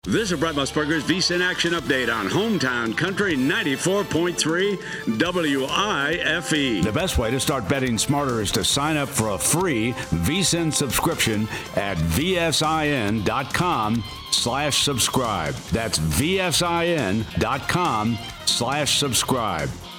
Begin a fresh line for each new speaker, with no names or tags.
This is Brett Musburger's VSiN Action Update on Hometown Country 94.3 WIFE.
The best way to start betting smarter is to sign up for a free VSiN subscription at vsin.com/subscribe. That's vsin.com/subscribe.